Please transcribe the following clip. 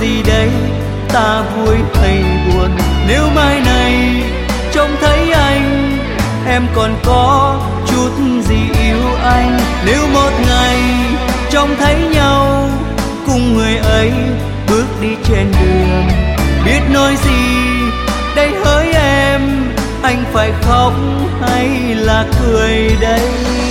gì đây, ta vui hay buồn. Nếu mai này trông thấy anh, em còn có chút gì yêu anh. Nếu một ngày trông thấy nhau, cùng người ấy bước đi trên đường, biết nói gì đây hỡi em, anh phải khóc hay là cười đây?